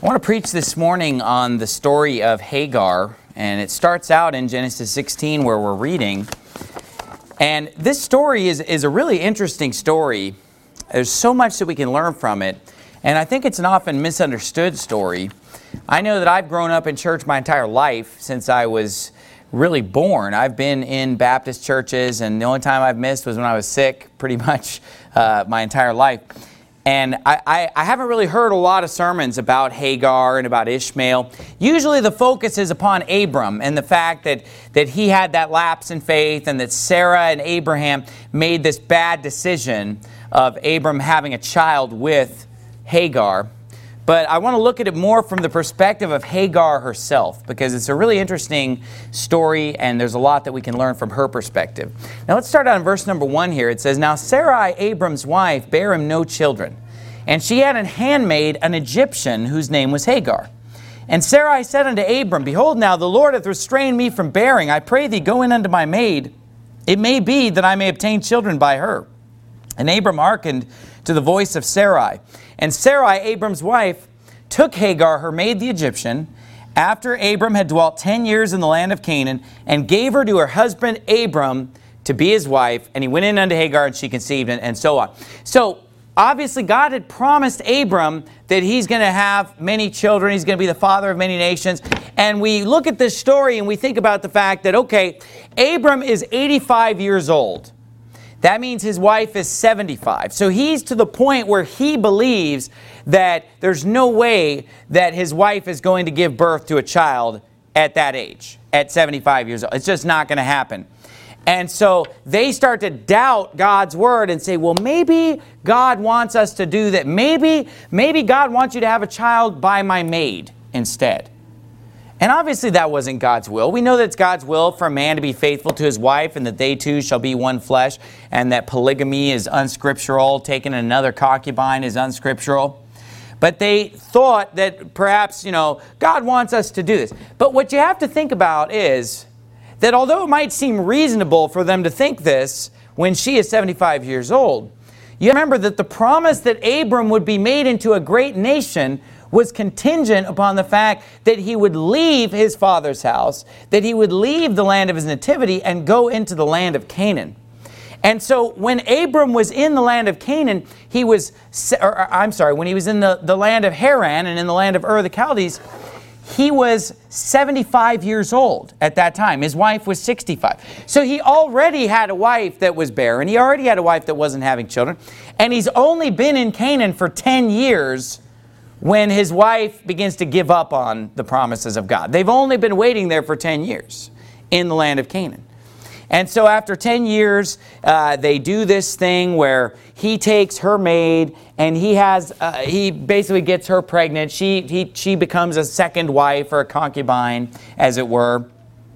I want to preach this morning on the story of Hagar, and it starts out in Genesis 16 where we're reading. And this story is a really interesting story. There's so much that we can learn from it, and I think it's an often misunderstood story. I know that I've grown up in church my entire life since I was really born. I've been in Baptist churches, and the only time I've missed was when I was sick, pretty much my entire life. And I haven't really heard a lot of sermons about Hagar and about Ishmael. Usually the focus is upon Abram and the fact that he had that lapse in faith, and that Sarah and Abraham made this bad decision of Abram having a child with Hagar. But I want to look at it more from the perspective of Hagar herself, because it's a really interesting story and there's a lot that we can learn from her perspective. Now let's start out in verse number 1 here. It says, "Now Sarai, Abram's wife, bare him no children, and she had an handmaid, an Egyptian, whose name was Hagar. And Sarai said unto Abram, Behold, now the Lord hath restrained me from bearing. I pray thee, go in unto my maid. It may be that I may obtain children by her. And Abram hearkened to the voice of Sarai. And Sarai, Abram's wife, took Hagar, her maid the Egyptian, after Abram had dwelt 10 years in the land of Canaan, and gave her to her husband Abram to be his wife. And he went in unto Hagar, and she conceived," and so on. So, obviously, God had promised Abram that he's going to have many children. He's going to be the father of many nations. And we look at this story and we think about the fact that, okay, Abram is 85 years old. That means his wife is 75. So he's to the point where he believes that there's no way that his wife is going to give birth to a child at that age, at 75 years old. It's just not going to happen. And so they start to doubt God's word and say, well, maybe God wants us to do that. Maybe God wants you to have a child by my maid instead. And obviously that wasn't God's will. We know that it's God's will for a man to be faithful to his wife, and that they two shall be one flesh, and that polygamy is unscriptural, taking another concubine is unscriptural. But they thought that perhaps, God wants us to do this. But what you have to think about is that although it might seem reasonable for them to think this when she is 75 years old, you remember that the promise that Abram would be made into a great nation was contingent upon the fact that he would leave his father's house, that he would leave the land of his nativity and go into the land of Canaan. And so when Abram was in the land of Canaan, when he was in the land of Haran and in the land of Ur the Chaldees, he was 75 years old at that time. His wife was 65. So he already had a wife that was barren. He already had a wife that wasn't having children. And he's only been in Canaan for 10 years when his wife begins to give up on the promises of God. They've only been waiting there for 10 years in the land of Canaan. And so after 10 years, they do this thing where he takes her maid and he basically gets her pregnant. She becomes a second wife or a concubine, as it were.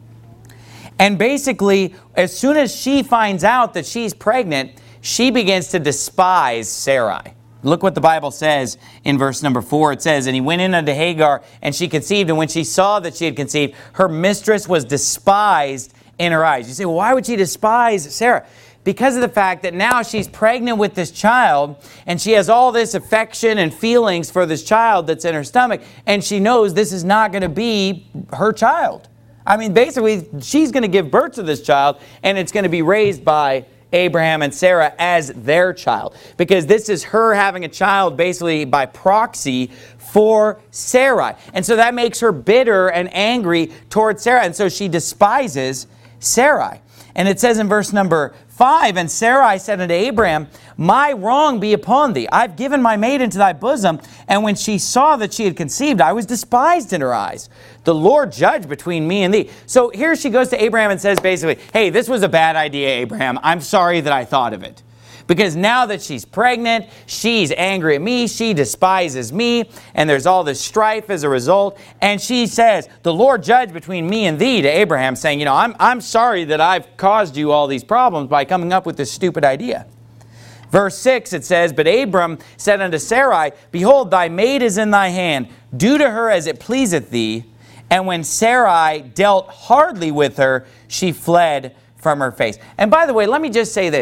And basically, as soon as she finds out that she's pregnant, she begins to despise Sarai. Look what the Bible says in verse number 4. It says, "And he went in unto Hagar, and she conceived. And when she saw that she had conceived, her mistress was despised in her eyes." You say, well, why would she despise Sarah? Because of the fact that now she's pregnant with this child, and she has all this affection and feelings for this child that's in her stomach, and she knows this is not going to be her child. I mean, basically, she's going to give birth to this child, and it's going to be raised by Abraham and Sarah as their child, because this is her having a child basically by proxy for Sarai. And so that makes her bitter and angry towards Sarah, and so she despises Sarai. And it says in verse number 5, "And Sarai said unto Abraham, My wrong be upon thee. I've given my maid into thy bosom. And when she saw that she had conceived, I was despised in her eyes. The Lord judge between me and thee." So here she goes to Abraham and says basically, hey, this was a bad idea, Abraham. I'm sorry that I thought of it. Because now that she's pregnant, she's angry at me, she despises me, and there's all this strife as a result. And she says, "The Lord judge between me and thee," to Abraham, saying, I'm sorry that I've caused you all these problems by coming up with this stupid idea. Verse 6, it says, "But Abram said unto Sarai, Behold, thy maid is in thy hand. Do to her as it pleaseth thee. And when Sarai dealt hardly with her, she fled from her face." And by the way, let me just say this.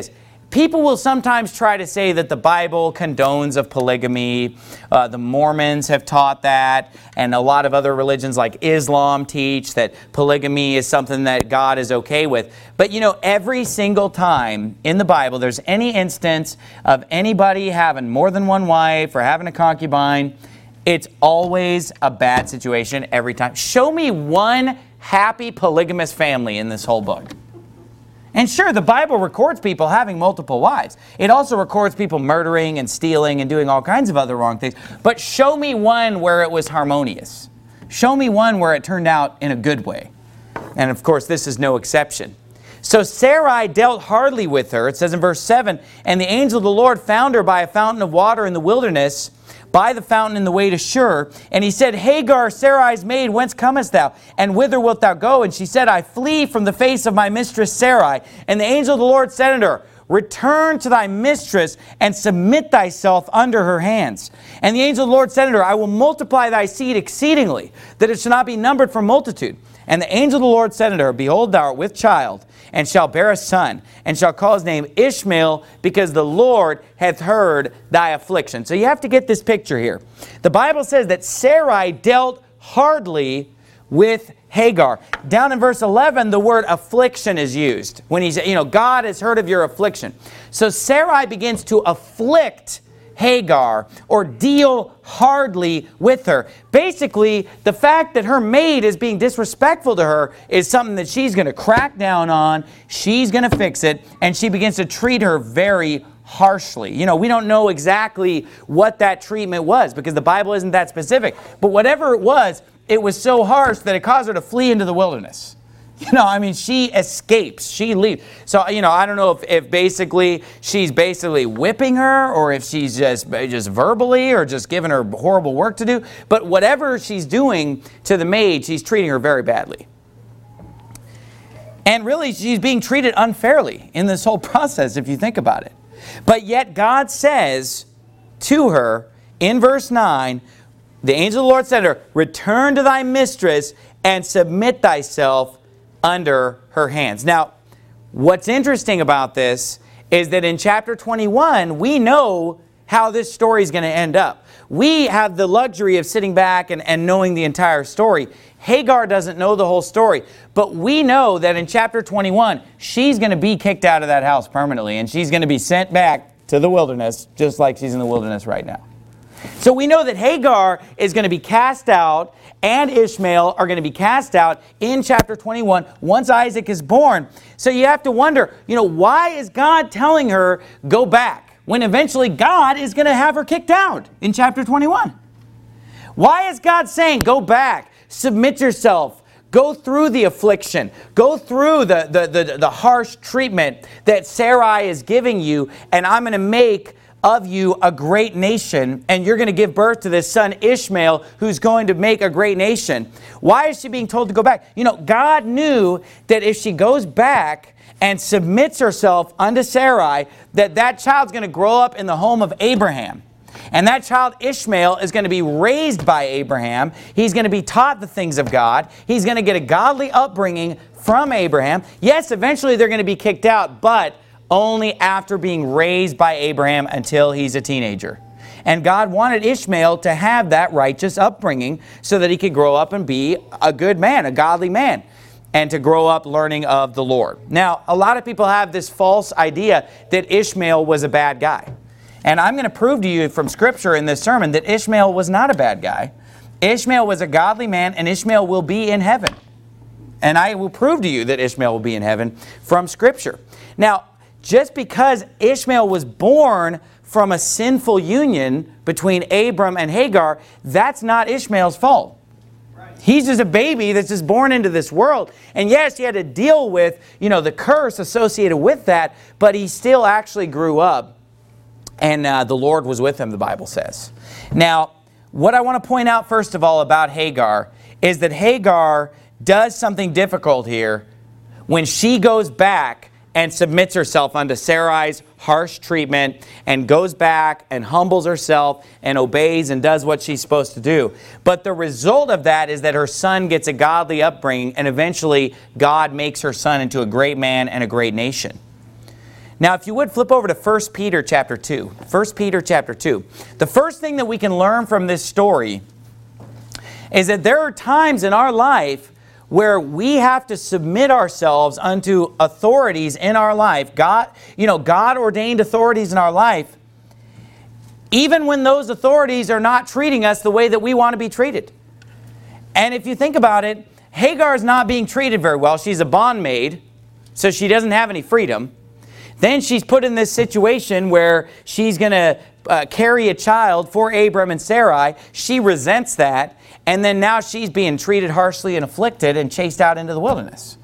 people will sometimes try to say that the Bible condones of polygamy. The Mormons have taught that, and a lot of other religions like Islam teach that polygamy is something that God is okay with. But you know, every single time in the Bible there's any instance of anybody having more than one wife or having a concubine, it's always a bad situation every time. Show me one happy polygamous family in this whole book. And sure, the Bible records people having multiple wives. It also records people murdering and stealing and doing all kinds of other wrong things. But show me one where it was harmonious. Show me one where it turned out in a good way. And of course, this is no exception. So Sarai dealt hardly with her. It says in verse 7, "And the angel of the Lord found her by a fountain of water in the wilderness, by the fountain in the way to Shur. And he said, Hagar, Sarai's maid, whence comest thou? And whither wilt thou go? And she said, I flee from the face of my mistress Sarai. And the angel of the Lord said unto her, Return to thy mistress, and submit thyself under her hands. And the angel of the Lord said unto her, I will multiply thy seed exceedingly, that it shall not be numbered for multitude. And the angel of the Lord said unto her, Behold, thou art with child, and shall bear a son, and shall call his name Ishmael, because the Lord hath heard thy affliction." So you have to get this picture here. The Bible says that Sarai dealt hardly with Hagar. Down in verse 11, the word affliction is used. When he's, God has heard of your affliction. So Sarai begins to afflict Hagar, or deal hardly with her. Basically, the fact that her maid is being disrespectful to her is something that she's going to crack down on, she's going to fix it, and she begins to treat her very harshly. We don't know exactly what that treatment was because the Bible isn't that specific. But whatever it was so harsh that it caused her to flee into the wilderness. She escapes. She leaves. So, I don't know if basically she's basically whipping her, or if she's just verbally, or just giving her horrible work to do. But whatever she's doing to the maid, she's treating her very badly. And really, she's being treated unfairly in this whole process, if you think about it. But yet God says to her in verse 9, the angel of the Lord said to her, Return to thy mistress and submit thyself under her hands. Now, what's interesting about this is that in chapter 21, we know how this story is going to end up. We have the luxury of sitting back and knowing the entire story. Hagar doesn't know the whole story, but we know that in chapter 21, she's going to be kicked out of that house permanently, and she's going to be sent back to the wilderness, just like she's in the wilderness right now. So we know that Hagar is going to be cast out, and Ishmael are going to be cast out in chapter 21 once Isaac is born. So you have to wonder, why is God telling her, go back, when eventually God is going to have her kicked out in chapter 21? Why is God saying, go back, submit yourself, go through the affliction, go through the harsh treatment that Sarai is giving you, and I'm going to make of you a great nation, and you're going to give birth to this son Ishmael, who's going to make a great nation. Why is she being told to go back? God knew that if she goes back and submits herself unto Sarai, that child's going to grow up in the home of Abraham. And that child Ishmael is going to be raised by Abraham. He's going to be taught the things of God. He's going to get a godly upbringing from Abraham. Yes, eventually they're going to be kicked out, but only after being raised by Abraham until he's a teenager. And God wanted Ishmael to have that righteous upbringing so that he could grow up and be a good man, a godly man, and to grow up learning of the Lord. Now, a lot of people have this false idea that Ishmael was a bad guy. And I'm going to prove to you from Scripture in this sermon that Ishmael was not a bad guy. Ishmael was a godly man, and Ishmael will be in heaven. And I will prove to you that Ishmael will be in heaven from Scripture. Now, just because Ishmael was born from a sinful union between Abram and Hagar, that's not Ishmael's fault. He's just a baby that's just born into this world. And yes, he had to deal with, the curse associated with that, but he still actually grew up, and the Lord was with him, the Bible says. Now, what I want to point out first of all about Hagar is that Hagar does something difficult here when she goes back and submits herself unto Sarai's harsh treatment, and goes back and humbles herself and obeys and does what she's supposed to do. But the result of that is that her son gets a godly upbringing, and eventually God makes her son into a great man and a great nation. Now, if you would flip over to 1 Peter chapter 2. 1 Peter chapter 2. The first thing that we can learn from this story is that there are times in our life where we have to submit ourselves unto authorities in our life. God ordained authorities in our life, even when those authorities are not treating us the way that we want to be treated. And if you think about it, Hagar is not being treated very well. She's a bondmaid, so she doesn't have any freedom. Then she's put in this situation where she's going to carry a child for Abram and Sarai. She resents that. And then now she's being treated harshly and afflicted and chased out into the wilderness.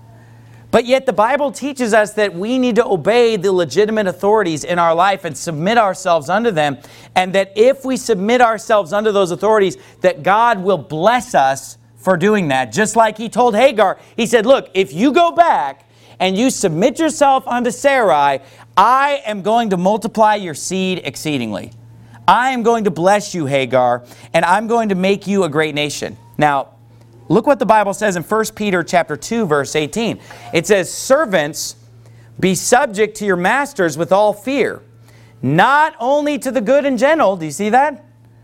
But yet the Bible teaches us that we need to obey the legitimate authorities in our life and submit ourselves unto them. And that if we submit ourselves unto those authorities, that God will bless us for doing that. Just like He told Hagar. He said, look, if you go back and you submit yourself unto Sarai, I am going to multiply your seed exceedingly. I am going to bless you, Hagar, and I'm going to make you a great nation. Now, look what the Bible says in 1 Peter chapter 2, verse 18. It says, servants, be subject to your masters with all fear, not only to the good and gentle, do you see that?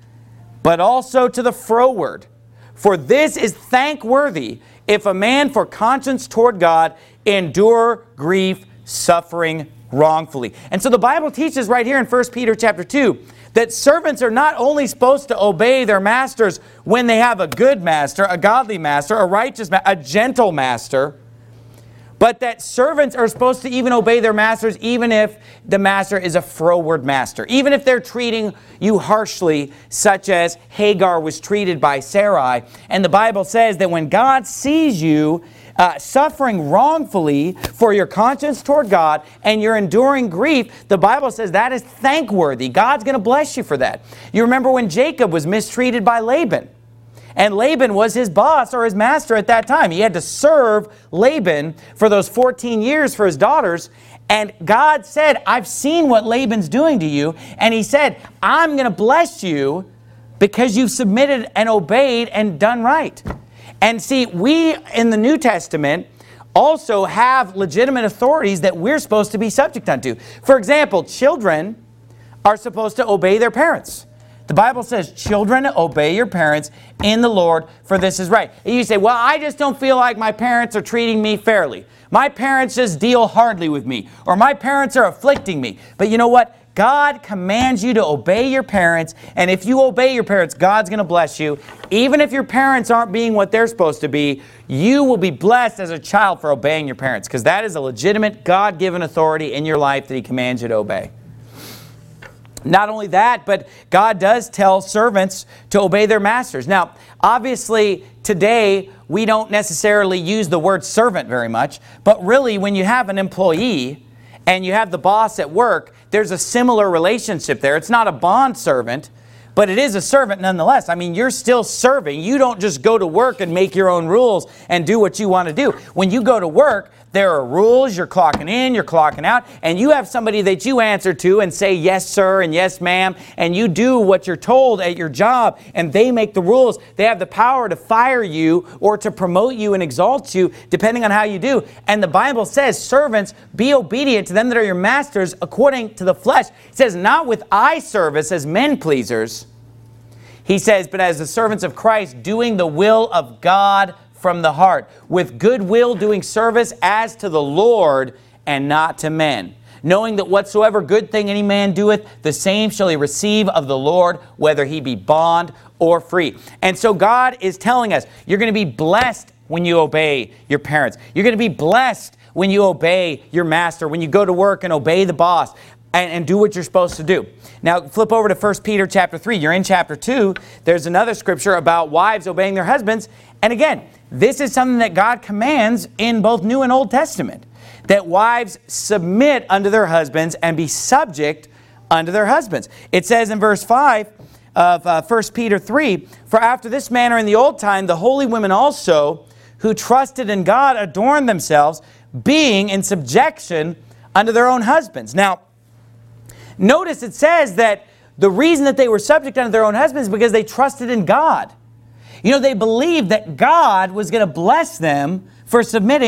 But also to the froward. For this is thankworthy, if a man for conscience toward God endure grief, suffering wrongfully. And so the Bible teaches right here in 1 Peter chapter 2, that servants are not only supposed to obey their masters when they have a good master, a godly master, a righteous master, a gentle master, but that servants are supposed to even obey their masters even if the master is a froward master. Even if they're treating you harshly, such as Hagar was treated by Sarai. And the Bible says that when God sees you suffering wrongfully for your conscience toward God and you're enduring grief, the Bible says that is thankworthy. God's going to bless you for that. You remember when Jacob was mistreated by Laban. And Laban was his boss or his master at that time. He had to serve Laban for those 14 years for his daughters. And God said, I've seen what Laban's doing to you. And He said, I'm going to bless you because you've submitted and obeyed and done right. And see, we in the New Testament also have legitimate authorities that we're supposed to be subject unto. For example, children are supposed to obey their parents. The Bible says, children, obey your parents in the Lord, for this is right. And you say, well, I just don't feel like my parents are treating me fairly. My parents just deal hardly with me. Or my parents are afflicting me. But you know what? God commands you to obey your parents. And if you obey your parents, God's going to bless you. Even if your parents aren't being what they're supposed to be, you will be blessed as a child for obeying your parents. Because that is a legitimate God-given authority in your life that He commands you to obey. Not only that, but God does tell servants to obey their masters. Now, obviously, today, we don't necessarily use the word servant very much. But really, when you have an employee and you have the boss at work, there's a similar relationship there. It's not a bond servant, but it is a servant nonetheless. I mean, you're still serving. You don't just go to work and make your own rules and do what you want to do. When you go to work, there are rules. You're clocking in, you're clocking out, and you have somebody that you answer to and say, yes, sir, and yes, ma'am, and you do what you're told at your job, and they make the rules. They have the power to fire you or to promote you and exalt you, depending on how you do. And the Bible says, servants, be obedient to them that are your masters according to the flesh. It says, not with eye service as men pleasers. He says, but as the servants of Christ, doing the will of God from the heart, with good will doing service as to the Lord and not to men, knowing that whatsoever good thing any man doeth, the same shall he receive of the Lord, whether he be bond or free. And so God is telling us, you're going to be blessed when you obey your parents. You're going to be blessed when you obey your master, when you go to work and obey the boss and do what you're supposed to do. Now, flip over to 1 Peter chapter 3. You're in chapter 2. There's another scripture about wives obeying their husbands. And again, this is something that God commands in both New and Old Testament, that wives submit unto their husbands and be subject unto their husbands. It says in verse 5 of 1 Peter 3, for after this manner in the old time, the holy women also, who trusted in God, adorned themselves, being in subjection unto their own husbands. Now, notice it says that the reason that they were subject unto their own husbands is because they trusted in God. You know, they believed that God was going to bless them for submitting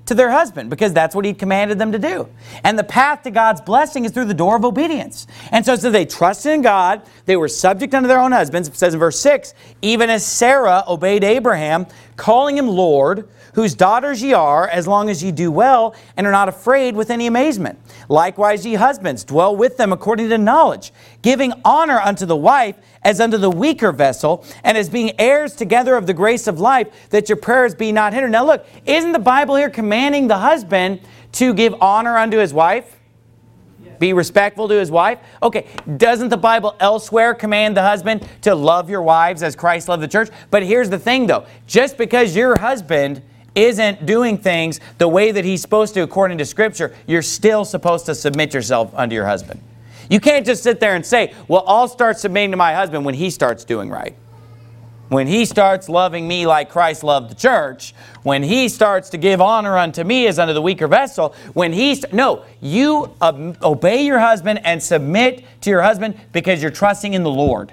to their husband because that's what he commanded them to do. And the path to God's blessing is through the door of obedience. And so they trusted in God. They were subject unto their own husbands. It says in verse 6, even as Sarah obeyed Abraham, calling him Lord, whose daughters ye are, as long as ye do well, and are not afraid with any amazement. Likewise, ye husbands, dwell with them according to knowledge, giving honor unto the wife as unto the weaker vessel, and as being heirs together of the grace of life, that your prayers be not hindered. Now look, isn't the Bible here commanding the husband to give honor unto his wife? Be respectful to his wife? Okay, doesn't the Bible elsewhere command the husband to love your wives as Christ loved the church? But here's the thing though, just because your husband isn't doing things the way that he's supposed to according to Scripture, you're still supposed to submit yourself unto your husband. You can't just sit there and say, well, I'll start submitting to my husband when he starts doing right. When he starts loving me like Christ loved the church, when he starts to give honor unto me as unto the weaker vessel, no, you obey your husband and submit to your husband because you're trusting in the Lord.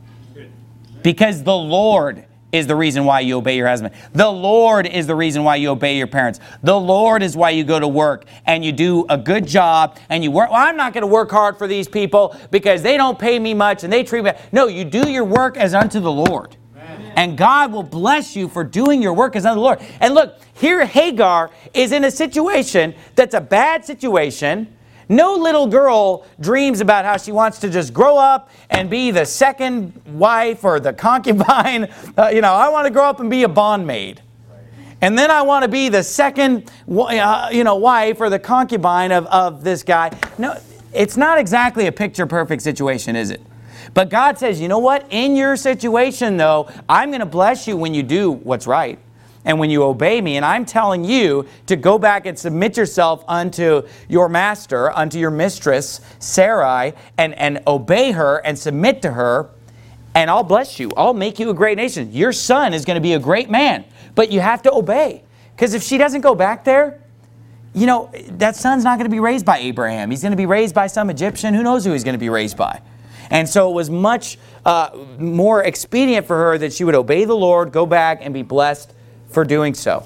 Because the Lord is the reason why you obey your husband. The Lord is the reason why you obey your parents. The Lord is why you go to work and you do a good job and you work. Well, I'm not going to work hard for these people because they don't pay me much and they treat me. No, you do your work as unto the Lord. Amen. And God will bless you for doing your work as unto the Lord. And look, here Hagar is in a situation that's a bad situation. No little girl dreams about how she wants to just grow up and be the second wife or the concubine. I want to grow up and be a bondmaid. And then I want to be the second wife or the concubine of this guy. No, it's not exactly a picture-perfect situation, is it? But God says, you know what? In your situation, though, I'm going to bless you when you do what's right. And when you obey me, and I'm telling you to go back and submit yourself unto your master, unto your mistress, Sarai, and obey her and submit to her, and I'll bless you. I'll make you a great nation. Your son is going to be a great man, but you have to obey. Because if she doesn't go back there, that son's not going to be raised by Abraham. He's going to be raised by some Egyptian. Who knows who he's going to be raised by? And so it was much more expedient for her that she would obey the Lord, go back, and be blessed for doing so.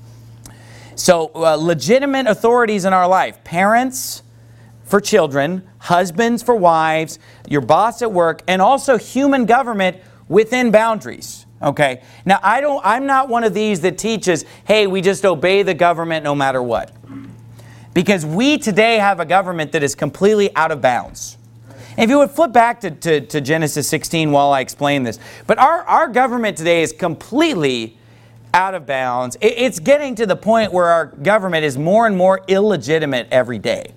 So legitimate authorities in our life, parents for children, husbands for wives, your boss at work, and also human government within boundaries. Okay. Now I'm not one of these that teaches, hey, we just obey the government no matter what. Because we today have a government that is completely out of bounds. And if you would flip back to Genesis 16 while I explain this. But our government today is completely out of bounds. It's getting to the point where our government is more and more illegitimate every day.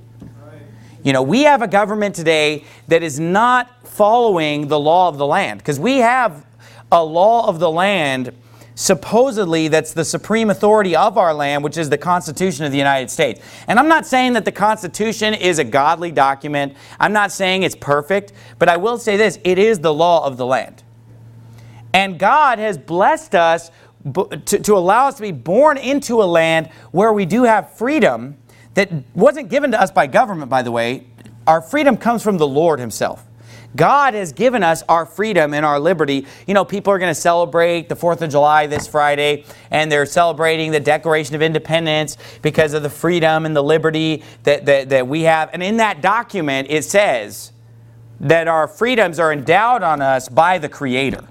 We have a government today that is not following the law of the land. Because we have a law of the land, supposedly, that's the supreme authority of our land, which is the Constitution of the United States. And I'm not saying that the Constitution is a godly document. I'm not saying it's perfect. But I will say this, it is the law of the land. And God has blessed us to allow us to be born into a land where we do have freedom that wasn't given to us by government, by the way. Our freedom comes from the Lord Himself. God has given us our freedom and our liberty. People are going to celebrate the 4th of July this Friday, and they're celebrating the Declaration of Independence because of the freedom and the liberty that we have. And in that document, it says that our freedoms are endowed on us by the Creator.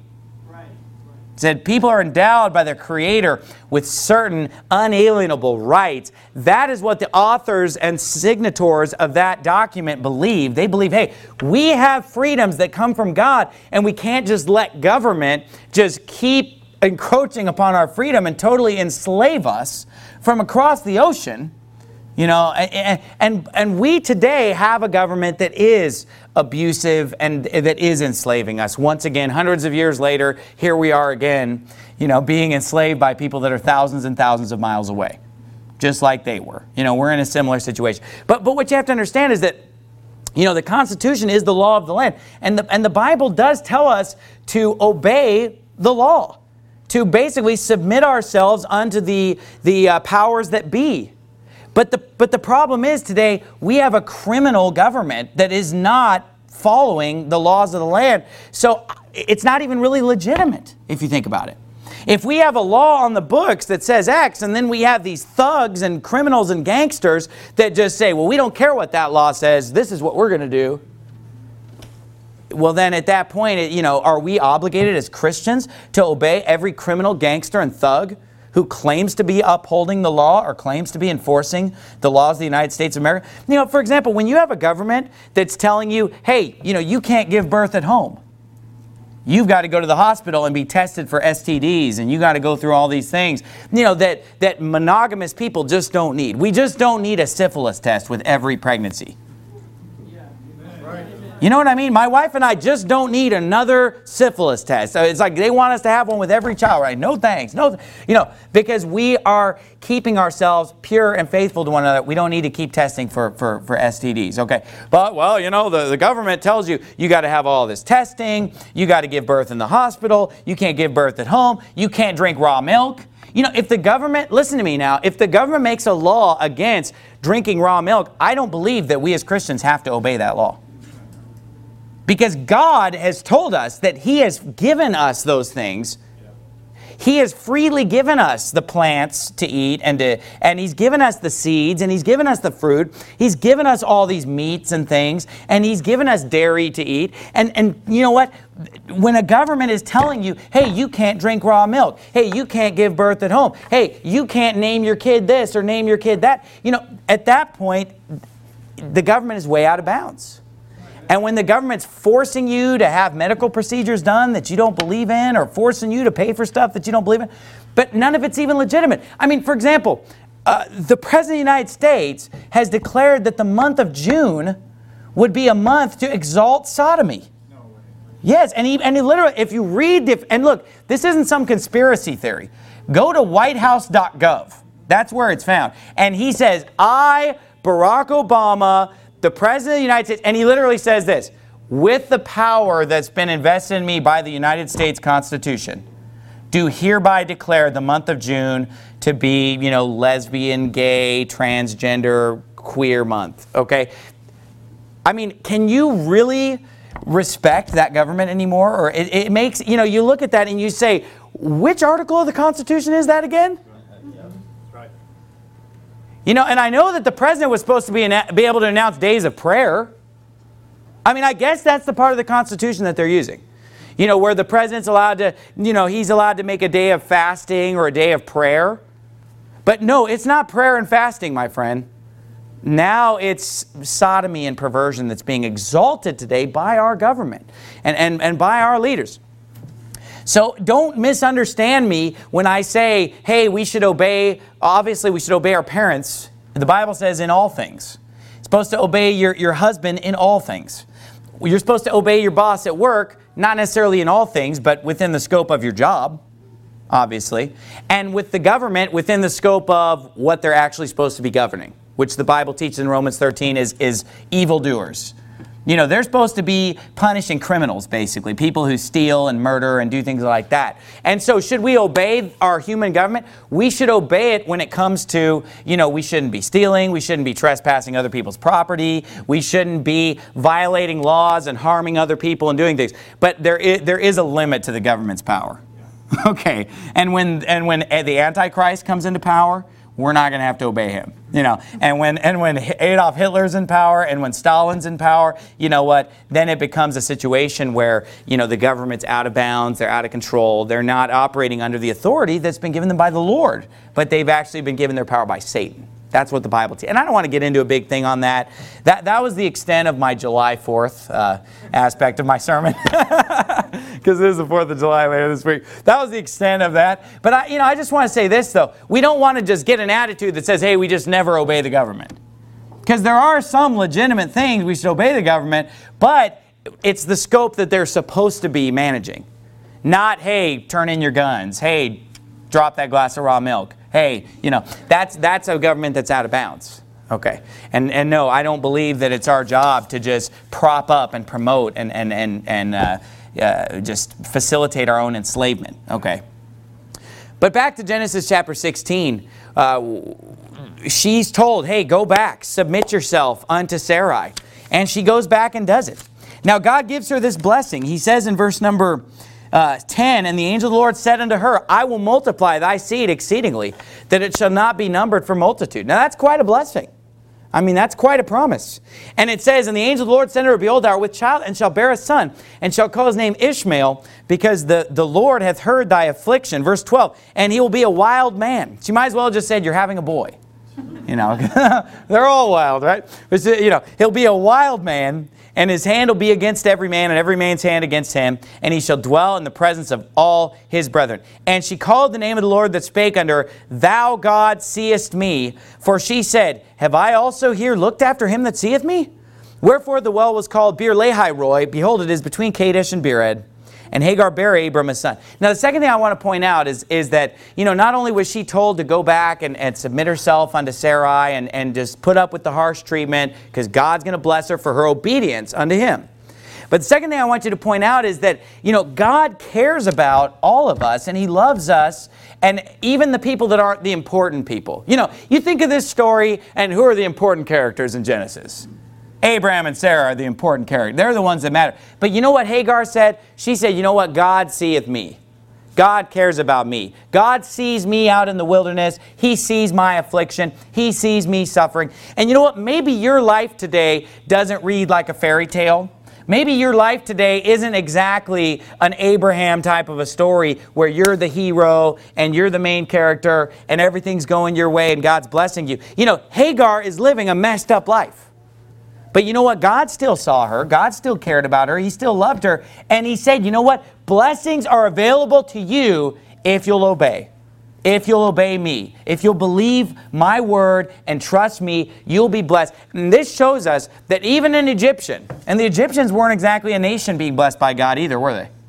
Said people are endowed by their Creator with certain unalienable rights. That is what the authors and signatories of that document believe. They believe, hey, we have freedoms that come from God, and we can't just let government just keep encroaching upon our freedom and totally enslave us from across the ocean. And we today have a government that is abusive and that is enslaving us. Once again, hundreds of years later, here we are again, being enslaved by people that are thousands and thousands of miles away, just like they were. We're in a similar situation. But what you have to understand is that, the Constitution is the law of the land. And the Bible does tell us to obey the law, to basically submit ourselves unto the powers that be. But the problem is today we have a criminal government that is not following the laws of the land. So it's not even really legitimate if you think about it. If we have a law on the books that says X, and then we have these thugs and criminals and gangsters that just say, well, we don't care what that law says, this is what we're going to do. Well, then at that point, are we obligated as Christians to obey every criminal, gangster, and thug who claims to be upholding the law or claims to be enforcing the laws of the United States of America? For example, when you have a government that's telling you, hey, you can't give birth at home. You've got to go to the hospital and be tested for STDs, and you got to go through all these things, that monogamous people just don't need. We just don't need a syphilis test with every pregnancy. You know what I mean? My wife and I just don't need another syphilis test. So it's like they want us to have one with every child, right? No thanks. No, because we are keeping ourselves pure and faithful to one another. We don't need to keep testing for STDs, okay? But, the government tells you got to have all this testing. You got to give birth in the hospital. You can't give birth at home. You can't drink raw milk. If the government, listen to me now, if the government makes a law against drinking raw milk, I don't believe that we as Christians have to obey that law. Because God has told us that He has given us those things. He has freely given us the plants to eat, and He's given us the seeds, and He's given us the fruit. He's given us all these meats and things, and He's given us dairy to eat. And you know what? When a government is telling you, hey, you can't drink raw milk. Hey, you can't give birth at home. Hey, you can't name your kid this or name your kid that. At that point, the government is way out of bounds. And when the government's forcing you to have medical procedures done that you don't believe in, or forcing you to pay for stuff that you don't believe in, but none of it's even legitimate. For example, the President of the United States has declared that the month of June would be a month to exalt sodomy. No way. Yes, and he literally, if you read, and look, this isn't some conspiracy theory. Go to whitehouse.gov. That's where it's found. And he says, I, Barack Obama, the President of the United States, and he literally says this, with the power that's been invested in me by the United States Constitution, do hereby declare the month of June to be, lesbian, gay, transgender, queer month, okay? Can you really respect that government anymore? Or it makes, you look at that and you say, which article of the Constitution is that again? And I know that the president was supposed to be able to announce days of prayer. I guess that's the part of the Constitution that they're using. Where the president's allowed to, he's allowed to make a day of fasting or a day of prayer. But no, it's not prayer and fasting, my friend. Now it's sodomy and perversion that's being exalted today by our government and by our leaders. So don't misunderstand me when I say, hey, we should obey, obviously we should obey our parents. The Bible says in all things. You're supposed to obey your husband in all things. You're supposed to obey your boss at work, not necessarily in all things, but within the scope of your job, obviously. And with the government, within the scope of what they're actually supposed to be governing, which the Bible teaches in Romans 13 is evildoers. They're supposed to be punishing criminals, basically, people who steal and murder and do things like that. And so should we obey our human government? We should obey it when it comes to, we shouldn't be stealing, we shouldn't be trespassing other people's property, we shouldn't be violating laws and harming other people and doing things. But there is a limit to the government's power. Okay, and when the Antichrist comes into power, we're not going to have to obey him, And when Adolf Hitler's in power and when Stalin's in power, you know what? Then it becomes a situation where, the government's out of bounds, they're out of control, they're not operating under the authority that's been given them by the Lord, but they've actually been given their power by Satan. That's what the Bible teaches. And I don't want to get into a big thing on that. That was the extent of my July 4th aspect of my sermon. Because it is the 4th of July later this week. That was the extent of that. But I just want to say this, though. We don't want to just get an attitude that says, hey, we just never obey the government. Because there are some legitimate things we should obey the government, but it's the scope that they're supposed to be managing. Not, hey, turn in your guns. Hey, drop that glass of raw milk. Hey, that's a government that's out of bounds. Okay. And no, I don't believe that it's our job to just prop up and promote and just facilitate our own enslavement. Okay. But back to Genesis chapter 16. She's told, hey, go back, submit yourself unto Sarai. And she goes back and does it. Now God gives her this blessing. He says in verse number 10, and the angel of the Lord said unto her, I will multiply thy seed exceedingly, that it shall not be numbered for multitude. Now that's quite a blessing. I mean, that's quite a promise. And it says, and the angel of the Lord said unto her, behold, thou art with child, and shall bear a son, and shall call his name Ishmael, because the Lord hath heard thy affliction. Verse 12, and he will be a wild man. She might as well have just said, you're having a boy. You know, they're all wild, right? But, you know, he'll be a wild man, and his hand will be against every man, and every man's hand against him, and he shall dwell in the presence of all his brethren. And she called the name of the Lord that spake unto her, Thou God seest me. For she said, Have I also here looked after him that seeth me? Wherefore the well was called Beer Lahai Roi. Behold, it is between Kadesh and Bered. And Hagar bare Abram a son. Now the second thing I want to point out is that, you know, not only was she told to go back and submit herself unto Sarai and just put up with the harsh treatment because God's going to bless her for her obedience unto him. But the second thing I want you to point out is that, you know, God cares about all of us and he loves us, and even the people that aren't the important people. You know, you think of this story and who are the important characters in Genesis? Abraham and Sarah are the important characters. They're the ones that matter. But you know what Hagar said? She said, you know what? God seeth me. God cares about me. God sees me out in the wilderness. He sees my affliction. He sees me suffering. And you know what? Maybe your life today doesn't read like a fairy tale. Maybe your life today isn't exactly an Abraham type of a story where you're the hero and you're the main character and everything's going your way and God's blessing you. You know, Hagar is living a messed up life. But you know what? God still saw her. God still cared about her. He still loved her. And he said, you know what? Blessings are available to you if you'll obey. If you'll obey me. If you'll believe my word and trust me, you'll be blessed. And this shows us that even an Egyptian, and the Egyptians weren't exactly a nation being blessed by God either, were they?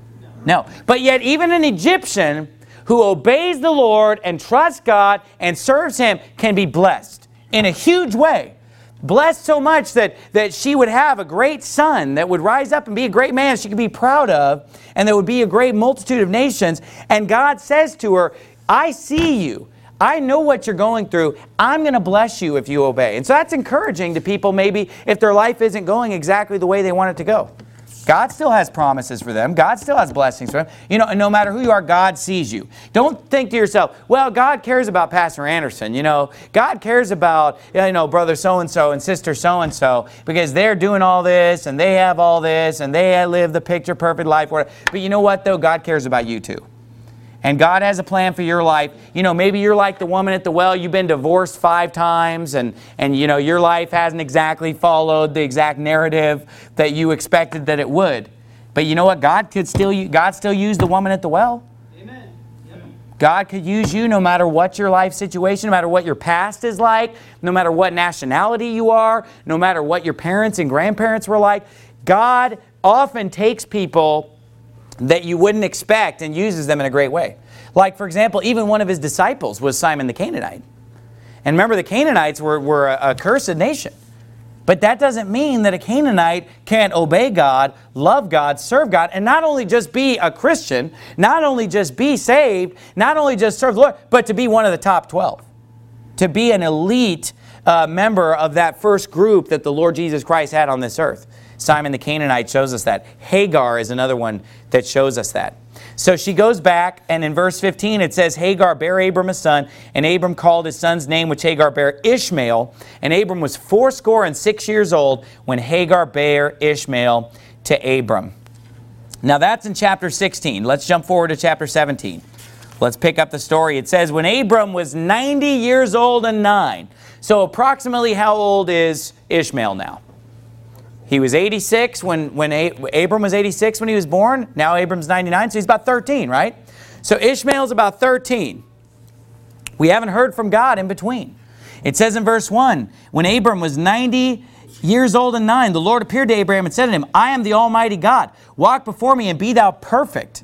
No. But yet even an Egyptian who obeys the Lord and trusts God and serves him can be blessed in a huge way. Blessed so much that she would have a great son that would rise up and be a great man she could be proud of, and there would be a great multitude of nations. And God says to her, I see you. I know what you're going through. I'm going to bless you if you obey. And so that's encouraging to people maybe if their life isn't going exactly the way they want it to go. God still has promises for them. God still has blessings for them. You know, and no matter who you are, God sees you. Don't think to yourself, well, God cares about Pastor Anderson. You know, God cares about, you know, brother so-and-so and sister so-and-so because they're doing all this and they have all this and they live the picture perfect life. But you know what, though? God cares about you too. And God has a plan for your life. You know, maybe you're like the woman at the well. You've been divorced 5 times and you know, your life hasn't exactly followed the exact narrative that you expected that it would. But you know what? God still used the woman at the well. Amen. Yep. God could use you no matter what your life situation, no matter what your past is like, no matter what nationality you are, no matter what your parents and grandparents were like. God often takes people that you wouldn't expect and uses them in a great way. Like, for example, even one of his disciples was Simon the Canaanite. And remember, the Canaanites were a cursed nation. But that doesn't mean that a Canaanite can't obey God, love God, serve God, and not only just be a Christian, not only just be saved, not only just serve the Lord, but to be one of the top 12. To be an elite member of that first group that the Lord Jesus Christ had on this earth. Simon the Canaanite shows us that. Hagar is another one that shows us that. So she goes back, and in verse 15 it says, Hagar bare Abram a son, and Abram called his son's name which Hagar bare Ishmael. And Abram was 86 years old when Hagar bare Ishmael to Abram. Now that's in chapter 16. Let's jump forward to chapter 17. Let's pick up the story. It says, when Abram was 90 years old and 9. So approximately how old is Ishmael now? He was 86 when Abram was 86 when he was born. Now Abram's 99, so he's about 13, right? So Ishmael's about 13. We haven't heard from God in between. It says in verse 1, when Abram was 90 years old and 9, the Lord appeared to Abraham and said to him, I am the Almighty God. Walk before me and be thou perfect.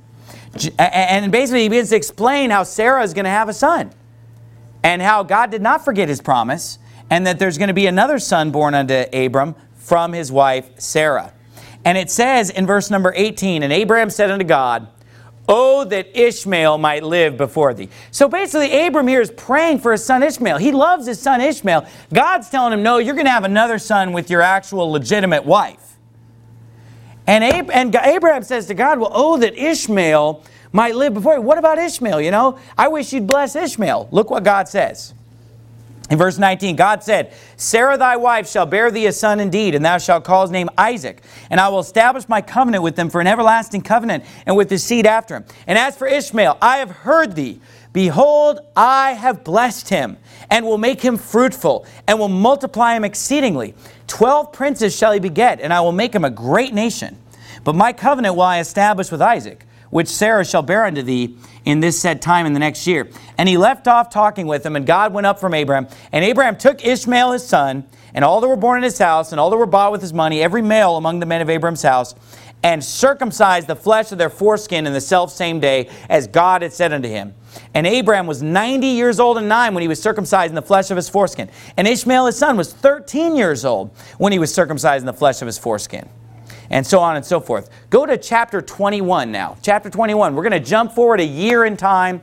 And basically he begins to explain how Sarah is going to have a son. And how God did not forget his promise. And that there's going to be another son born unto Abram from his wife Sarah. And it says in verse number 18, and Abraham said unto God, oh, that Ishmael might live before thee. So basically Abram here is praying for his son Ishmael. He loves his son Ishmael. God's telling him, no, you're going to have another son with your actual legitimate wife. And Abraham says to God, well, oh, that Ishmael might live before you. What about Ishmael, you know? I wish you'd bless Ishmael. Look what God says. In verse 19, God said, Sarah thy wife shall bear thee a son indeed, and thou shalt call his name Isaac. And I will establish my covenant with them for an everlasting covenant, and with his seed after him. And as for Ishmael, I have heard thee. Behold, I have blessed him, and will make him fruitful, and will multiply him exceedingly. 12 princes shall he beget, and I will make him a great nation. But my covenant will I establish with Isaac, which Sarah shall bear unto thee in this said time in the next year. And he left off talking with him, and God went up from Abraham. And Abraham took Ishmael his son, and all that were born in his house, and all that were bought with his money, every male among the men of Abraham's house, and circumcised the flesh of their foreskin in the selfsame day, as God had said unto him. And Abraham was 90 years old and 9 when he was circumcised in the flesh of his foreskin. And Ishmael his son was 13 years old when he was circumcised in the flesh of his foreskin. And so on and so forth. Go to chapter 21 now. Chapter 21. We're going to jump forward a year in time.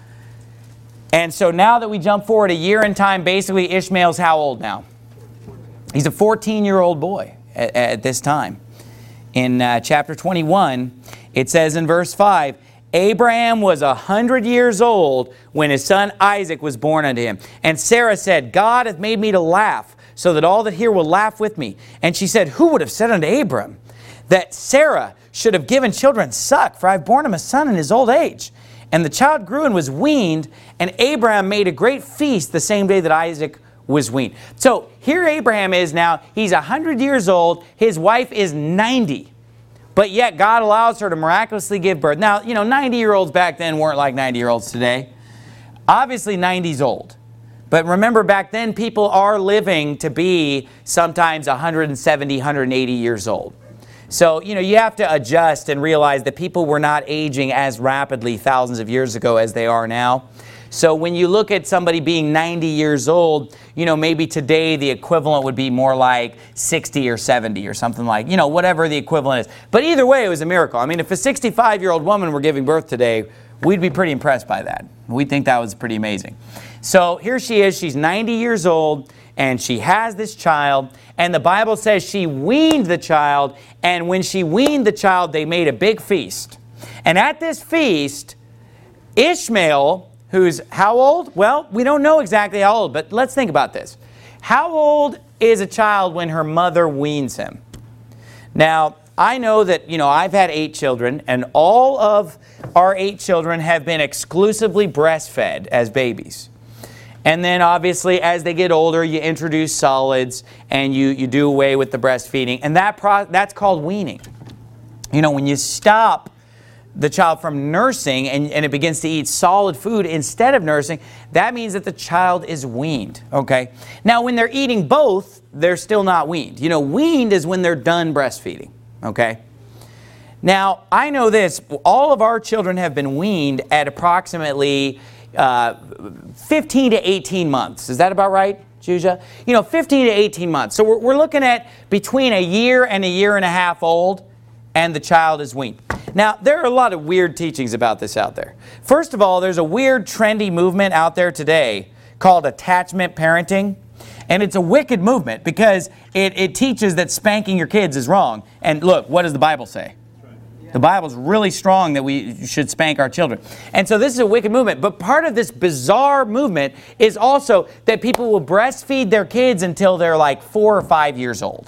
And so now that we jump forward a year in time, basically Ishmael's how old now? He's a 14-year-old boy at this time. In chapter 21, it says in verse 5, Abraham was 100 years old when his son Isaac was born unto him. And Sarah said, God hath made me to laugh, so that all that hear will laugh with me. And she said, who would have said unto Abram that Sarah should have given children suck? For I have borne him a son in his old age. And the child grew and was weaned, and Abraham made a great feast the same day that Isaac was weaned. So here Abraham is now. He's 100 years old. His wife is 90. But yet God allows her to miraculously give birth. Now, you know, 90-year-olds back then weren't like 90-year-olds today. Obviously, 90's old. But remember, back then, people are living to be sometimes 170, 180 years old. So, you know, you have to adjust and realize that people were not aging as rapidly thousands of years ago as they are now. So when you look at somebody being 90 years old, you know, maybe today the equivalent would be more like 60 or 70 or something like, you know, whatever the equivalent is. But either way, it was a miracle. I mean, if a 65-year-old woman were giving birth today, we'd be pretty impressed by that. We'd think that was pretty amazing. So here she is. She's 90 years old, and she has this child. And the Bible says she weaned the child. And when she weaned the child, they made a big feast. And at this feast, Ishmael, who's how old? Well, we don't know exactly how old, but let's think about this. How old is a child when her mother weans him? Now, I know that, you know, I've had 8 children, and all of our 8 children have been exclusively breastfed as babies. And then obviously as they get older, you introduce solids and you do away with the breastfeeding. And that's called weaning. You know, when you stop the child from nursing and it begins to eat solid food instead of nursing, that means that the child is weaned. Okay. Now when they're eating both, they're still not weaned. You know, weaned is when they're done breastfeeding. Okay. Now I know this, all of our children have been weaned at approximately 15 to 18 months. Is that about right, Juja? You know, 15 to 18 months. So we're looking at between a year and a half old, and the child is weaned. Now, there are a lot of weird teachings about this out there. First of all, there's a weird trendy movement out there today called attachment parenting. And it's a wicked movement because it teaches that spanking your kids is wrong. And look, what does the Bible say? The Bible's really strong that we should spank our children. And so this is a wicked movement. But part of this bizarre movement is also that people will breastfeed their kids until they're like 4 or 5 years old.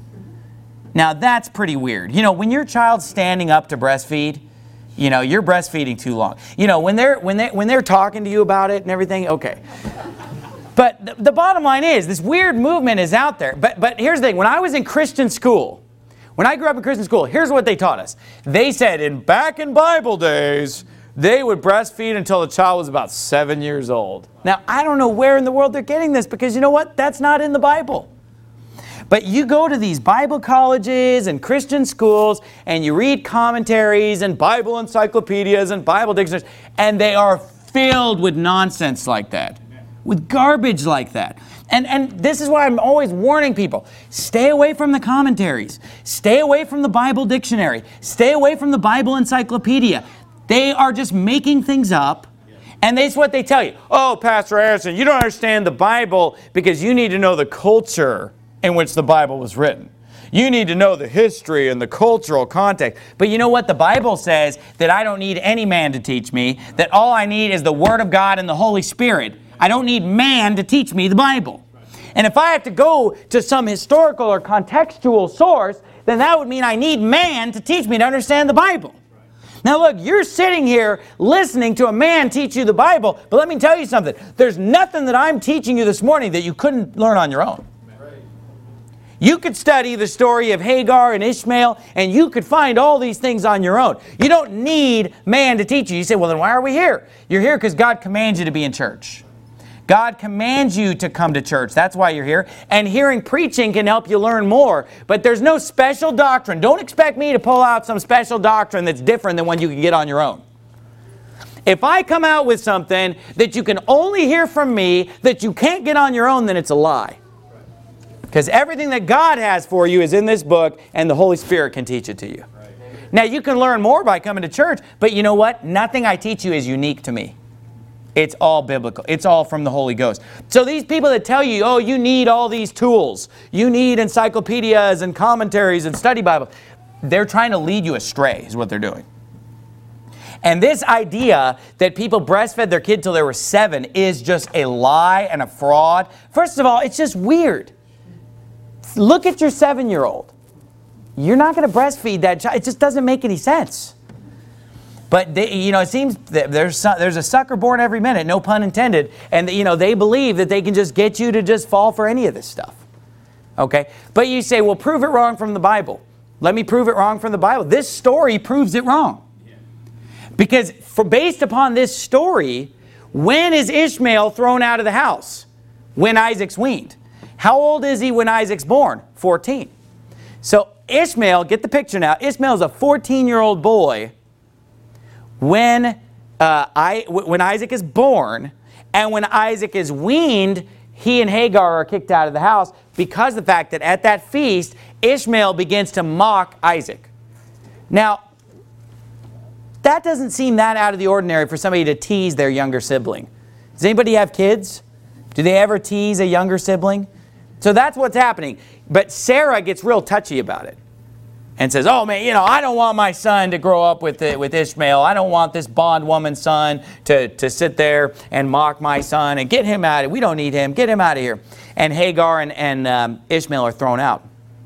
Now that's pretty weird. You know, when your child's standing up to breastfeed, you know, you're breastfeeding too long. You know, when they're talking to you about it and everything, okay. But the bottom line is, this weird movement is out there. But here's the thing. When I was in Christian school, when I grew up in Christian school, here's what they taught us. They said back in Bible days, they would breastfeed until the child was about 7 years old. Now, I don't know where in the world they're getting this because you know what? That's not in the Bible. But you go to these Bible colleges and Christian schools and you read commentaries and Bible encyclopedias and Bible dictionaries, and they are filled with nonsense like that, with garbage like that. And this is why I'm always warning people. Stay away from the commentaries. Stay away from the Bible dictionary. Stay away from the Bible encyclopedia. They are just making things up. And that's what they tell you. Oh, Pastor Harrison, you don't understand the Bible because you need to know the culture in which the Bible was written. You need to know the history and the cultural context. But you know what? The Bible says that I don't need any man to teach me, that all I need is the Word of God and the Holy Spirit. I don't need man to teach me the Bible. And if I have to go to some historical or contextual source, then that would mean I need man to teach me to understand the Bible. Now look, you're sitting here listening to a man teach you the Bible, but let me tell you something. There's nothing that I'm teaching you this morning that you couldn't learn on your own. You could study the story of Hagar and Ishmael, and you could find all these things on your own. You don't need man to teach you. You say, well, then why are we here? You're here because God commands you to be in church. God commands you to come to church. That's why you're here. And hearing preaching can help you learn more. But there's no special doctrine. Don't expect me to pull out some special doctrine that's different than one you can get on your own. If I come out with something that you can only hear from me, that you can't get on your own, then it's a lie. Because everything that God has for you is in this book, and the Holy Spirit can teach it to you. Now, you can learn more by coming to church, but you know what? Nothing I teach you is unique to me. It's all biblical. It's all from the Holy Ghost. So these people that tell you, oh, you need all these tools, you need encyclopedias and commentaries and study Bible, they're trying to lead you astray is what they're doing. And this idea that people breastfed their kid till they were 7 is just a lie and a fraud. First of all, it's just weird. Look at your 7-year-old. You're not going to breastfeed that child. It just doesn't make any sense. But it seems that there's a sucker born every minute, no pun intended, and they believe that they can just get you to just fall for any of this stuff. Okay? But you say, well, prove it wrong from the Bible. Let me prove it wrong from the Bible. This story proves it wrong. Because based upon this story, when is Ishmael thrown out of the house? When Isaac's weaned. How old is he when Isaac's born? 14. So Ishmael, get the picture now. Ishmael's a 14-year-old boy when Isaac is born, and when Isaac is weaned, he and Hagar are kicked out of the house because of the fact that at that feast, Ishmael begins to mock Isaac. Now, that doesn't seem that out of the ordinary for somebody to tease their younger sibling. Does anybody have kids? Do they ever tease a younger sibling? So that's what's happening. But Sarah gets real touchy about it and says, oh man, I don't want my son to grow up with Ishmael. I don't want this bondwoman son to sit there and mock my son and get him out of it. We don't need him. Get him out of here. And Hagar and Ishmael are thrown out.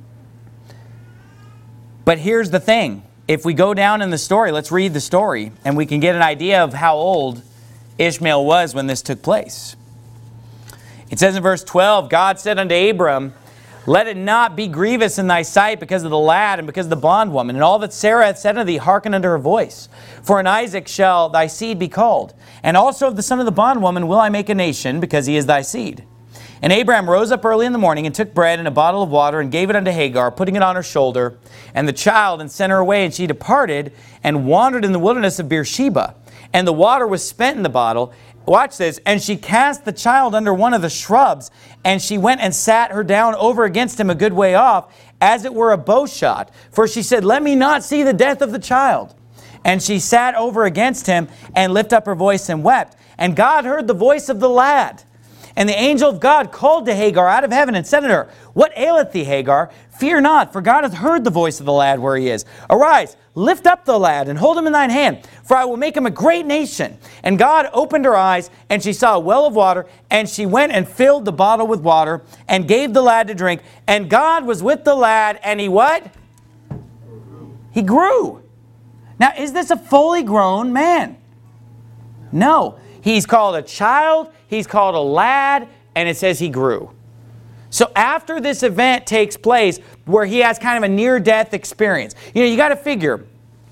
But here's the thing. If we go down in the story, let's read the story, and we can get an idea of how old Ishmael was when this took place. It says in verse 12, God said unto Abram, let it not be grievous in thy sight because of the lad and because of the bondwoman. And all that Sarah hath said unto thee, hearken unto her voice. For in Isaac shall thy seed be called. And also of the son of the bondwoman will I make a nation, because he is thy seed. And Abraham rose up early in the morning and took bread and a bottle of water and gave it unto Hagar, putting it on her shoulder, and the child, and sent her away. And she departed and wandered in the wilderness of Beersheba. And the water was spent in the bottle. Watch this. And she cast the child under one of the shrubs, and she went and sat her down over against him a good way off, as it were a bow shot. For she said, let me not see the death of the child. And she sat over against him and lifted up her voice and wept. And God heard the voice of the lad. And the angel of God called to Hagar out of heaven and said unto her, what aileth thee, Hagar? Fear not, for God hath heard the voice of the lad where he is. Arise, lift up the lad, and hold him in thine hand, for I will make him a great nation. And God opened her eyes, and she saw a well of water, and she went and filled the bottle with water, and gave the lad to drink. And God was with the lad, and he what? He grew. Now, is this a fully grown man? No. He's called a child, he's called a lad, and it says he grew. So after this event takes place, where he has kind of a near-death experience, you got to figure,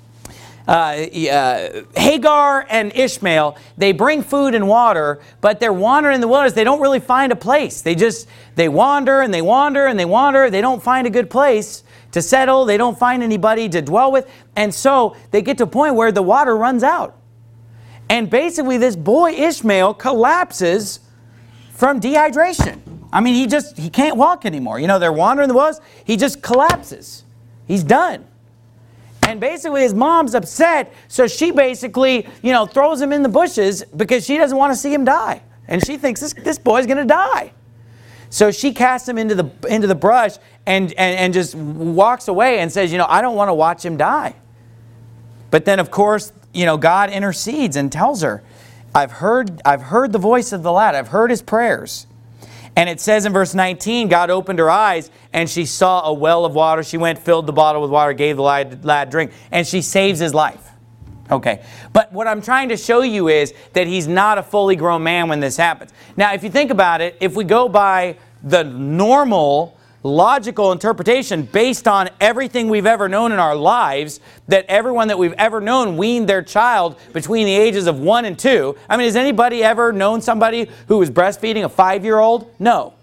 Hagar and Ishmael, they bring food and water, but they're wandering in the wilderness. They don't really find a place. They wander and they wander and they wander. They don't find a good place to settle. They don't find anybody to dwell with. And so they get to a point where the water runs out. And basically this boy Ishmael collapses from dehydration. I mean, he can't walk anymore. They're wandering the wilderness. He just collapses. He's done. And basically his mom's upset, so she basically, throws him in the bushes because she doesn't want to see him die. And she thinks this boy's going to die. So she casts him into the brush and just walks away and says, I don't want to watch him die. But then, of course, God intercedes and tells her, I've heard the voice of the lad. I've heard his prayers. And it says in verse 19, God opened her eyes and she saw a well of water. She went, filled the bottle with water, gave the lad drink, and she saves his life. Okay, but what I'm trying to show you is that he's not a fully grown man when this happens. Now, if you think about it, if we go by the normal logical interpretation based on everything we've ever known in our lives, that everyone that we've ever known weaned their child between the ages of 1 and 2. I mean, has anybody ever known somebody who was breastfeeding a 5-year-old? No.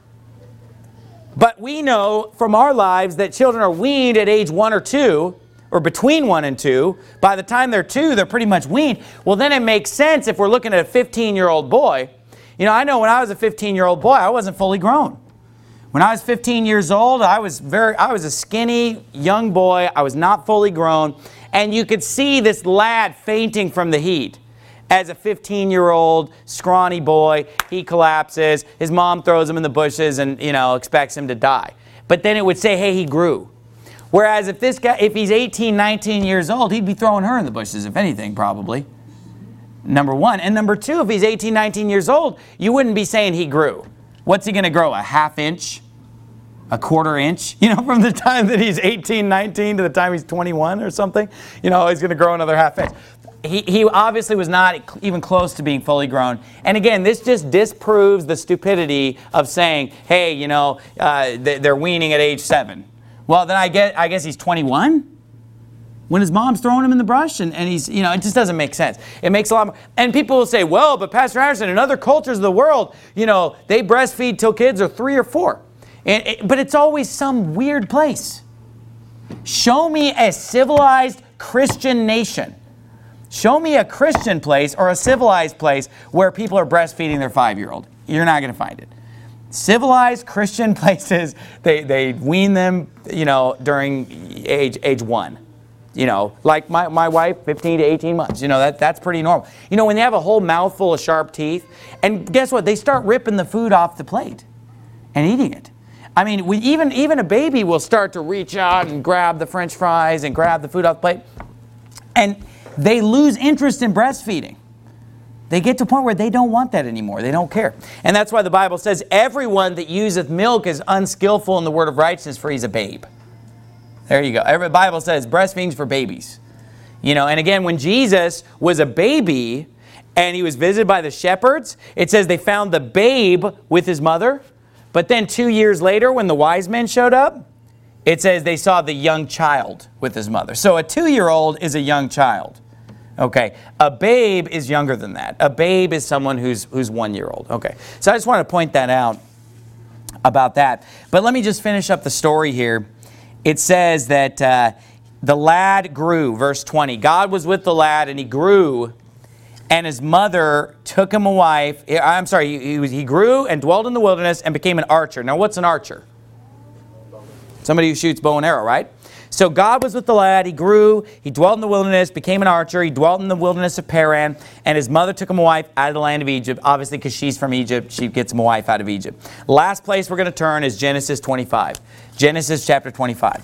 But we know from our lives that children are weaned at age 1 or 2, or between 1 and 2. By the time they're 2, they're pretty much weaned. Well, then it makes sense if we're looking at a 15-year-old boy. I know when I was a 15-year-old boy, I wasn't fully grown. When I was 15 years old, I was a skinny young boy. I was not fully grown. And you could see this lad fainting from the heat. As a 15-year-old scrawny boy, he collapses. His mom throws him in the bushes and, expects him to die. But then it would say, hey, he grew. Whereas if he's 18, 19 years old, he'd be throwing her in the bushes, if anything, probably. Number one. And number two, if he's 18, 19 years old, you wouldn't be saying he grew. What's he going to grow? A half inch? A quarter inch? From the time that he's 18, 19 to the time he's 21 or something? He's going to grow another half inch. He obviously was not even close to being fully grown. And again, this just disproves the stupidity of saying, hey, they're weaning at age 7. Well, then I guess he's 21 when his mom's throwing him in the brush, and he's, it just doesn't make sense. It makes a lot more, and people will say, well, but Pastor Anderson, in other cultures of the world, they breastfeed till kids are 3 or 4. But it's always some weird place. Show me a civilized Christian nation. Show me a Christian place or a civilized place where people are breastfeeding their 5-year-old. You're not going to find it. Civilized Christian places, they wean them, during age 1. Like my wife, 15 to 18 months. That's pretty normal. When they have a whole mouthful of sharp teeth, and guess what? They start ripping the food off the plate and eating it. I mean, even a baby will start to reach out and grab the French fries and grab the food off the plate. And they lose interest in breastfeeding. They get to a point where they don't want that anymore. They don't care. And that's why the Bible says, everyone that useth milk is unskillful in the word of righteousness, for he's a babe. There you go. Every Bible says breastfeeding's for babies. And again, when Jesus was a baby and he was visited by the shepherds, it says they found the babe with his mother. But then 2 years later, when the wise men showed up, it says they saw the young child with his mother. So a 2-year-old is a young child. Okay, a babe is younger than that. A babe is someone who's 1-year-old. Okay, so I just want to point that out about that. But let me just finish up the story here. It says that the lad grew, verse 20. God was with the lad and he grew, and his mother took him a wife. He grew and dwelled in the wilderness and became an archer. Now, what's an archer? Somebody who shoots bow and arrow, right? So God was with the lad, he grew, he dwelt in the wilderness, became an archer, he dwelt in the wilderness of Paran, and his mother took him a wife out of the land of Egypt. Obviously, because she's from Egypt, she gets him a wife out of Egypt. Last place we're going to turn is Genesis 25. Genesis chapter 25.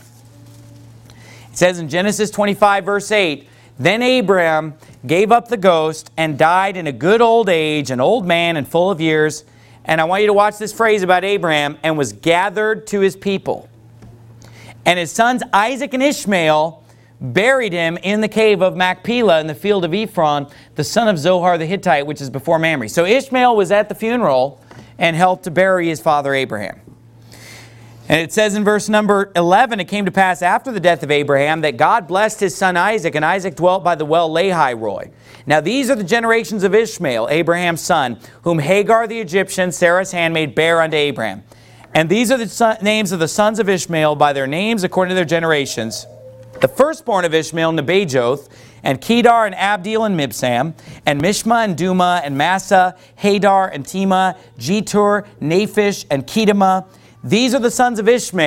It says in Genesis 25, verse 8, then Abraham gave up the ghost and died in a good old age, an old man and full of years. And I want you to watch this phrase about Abraham, and was gathered to his people. And his sons Isaac and Ishmael buried him in the cave of Machpelah in the field of Ephron, the son of Zohar the Hittite, which is before Mamre. So Ishmael was at the funeral and helped to bury his father Abraham. And it says in verse number 11, it came to pass after the death of Abraham that God blessed his son Isaac, and Isaac dwelt by the well Lahai-roi. Now these are the generations of Ishmael, Abraham's son, whom Hagar the Egyptian, Sarah's handmaid, bare unto Abraham. And these are the names of the sons of Ishmael by their names according to their generations. The firstborn of Ishmael, Nebajoth, and Kedar, and Abdeel, and Mibsam, and Mishma, and Duma, and Massa, Hadar, and Tema, Jetur, Naphish, and Kedema. These are the sons of Ishmael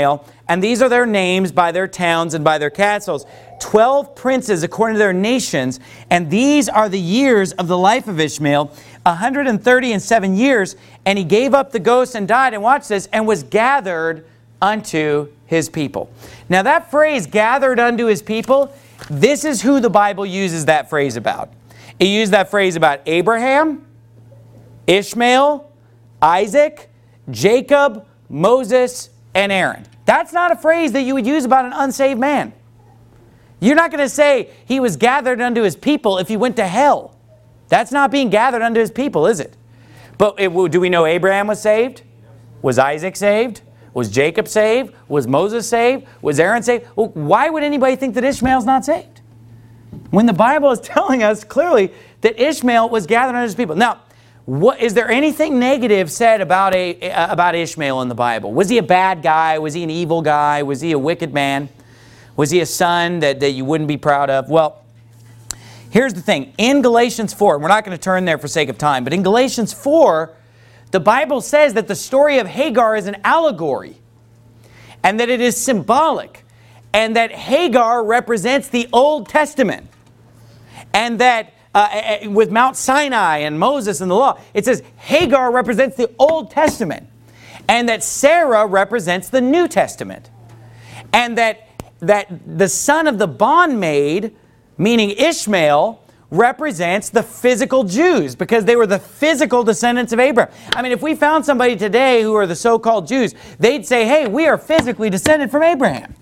And these are their names by their towns and by their castles. 12 princes according to their nations. And these are the years of the life of Ishmael, 137 years. And he gave up the ghost and died. And watch this. And was gathered unto his people. Now that phrase, gathered unto his people, this is who the Bible uses that phrase about. It used that phrase about Abraham, Ishmael, Isaac, Jacob, Moses, and Aaron. That's not a phrase that you would use about an unsaved man. You're not going to say he was gathered unto his people if he went to hell. That's not being gathered unto his people, is it? But do we know Abraham was saved? Was Isaac saved? Was Jacob saved? Was Moses saved? Was Aaron saved? Well, why would anybody think that Ishmael's not saved? When the Bible is telling us clearly that Ishmael was gathered unto his people. Now, is there anything negative said about Ishmael in the Bible? Was he a bad guy? Was he an evil guy? Was he a wicked man? Was he a son that you wouldn't be proud of? Well, here's the thing. In Galatians 4, we're not going to turn there for sake of time, but in Galatians 4, the Bible says that the story of Hagar is an allegory and that it is symbolic and that Hagar represents the Old Testament and that with Mount Sinai and Moses and the law, it says Hagar represents the Old Testament and that Sarah represents the New Testament and that the son of the bondmaid, meaning Ishmael, represents the physical Jews because they were the physical descendants of Abraham. I mean, if we found somebody today who are the so-called Jews, they'd say, hey, we are physically descended from Abraham.